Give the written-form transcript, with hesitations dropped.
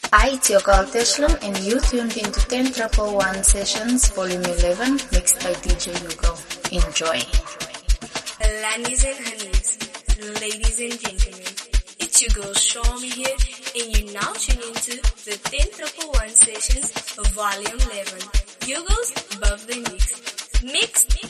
Hi, it's your girl Teshlum and you tuned into 10111 Sessions Volume 11 mixed by DJ Hugo. Enjoy. Ladies and honeys, ladies and gentlemen, it's your girl Shami here and you're now tuning into the 10111 Sessions Volume 11. Hugo's above the mix. Mixed